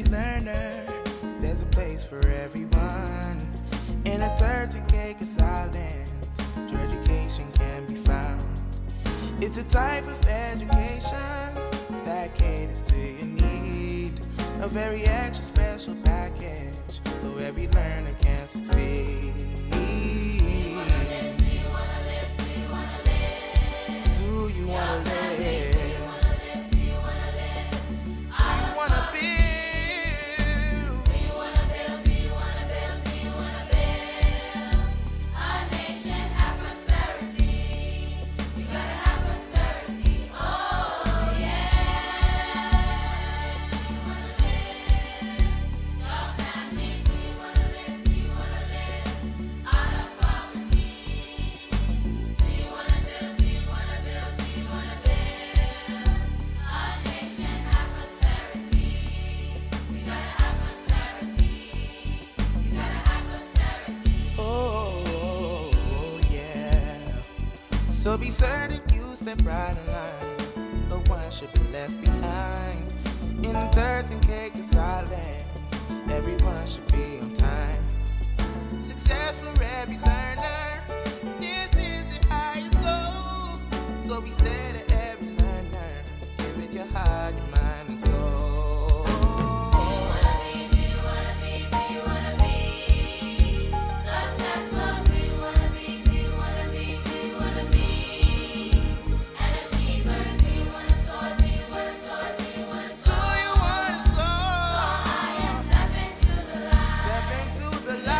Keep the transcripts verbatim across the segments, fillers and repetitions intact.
every learner, there's a place for everyone. In a turds and cake is island, your education can be found. It's a type of education that caters to your need. A very extra special package, so every learner can succeed. Do you wanna live? Do you wanna live? Do you wanna live? Do you wanna Your family, live? do you wanna live? Do you wanna live? Do you wanna build? Do you wanna build? Do you wanna build? Do you wanna build a nation, have prosperity? You gotta have prosperity. Oh yeah. Do you wanna live? Your family, do you wanna live? Do you wanna live out of poverty? Do you wanna build? Do you wanna build? Do you wanna build a nation, have prosperity? We gotta have prosperity. You gotta have prosperity. Oh, yeah. So be certain you step right in line. No one should be left behind. In turds and cake and silence, everyone should be on time. Success for every learner, this is the highest goal. So be said to every learner, give it your heart, your mind, and soul. Do you wanna be? Do you wanna be successful? Do you wanna be? Do you wanna be? Do you wanna be an achiever? Do you wanna soar? Do you wanna soar? Do you wanna Do soar? you wanna soar? I am step into the light. Step into the light.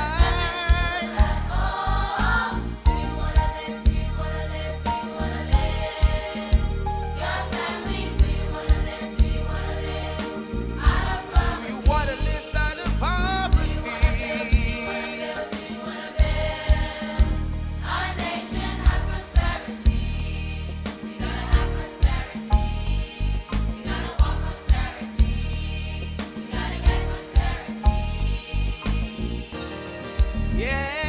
Oh, do you wanna live? Do you wanna live? Do you wanna live? Your family, do you wanna live? Do you wanna live out of Do poverty? you wanna lift out of poverty? Do you wanna build a nation, have prosperity? We gotta have prosperity. We gotta want prosperity. We gotta get prosperity. Yeah.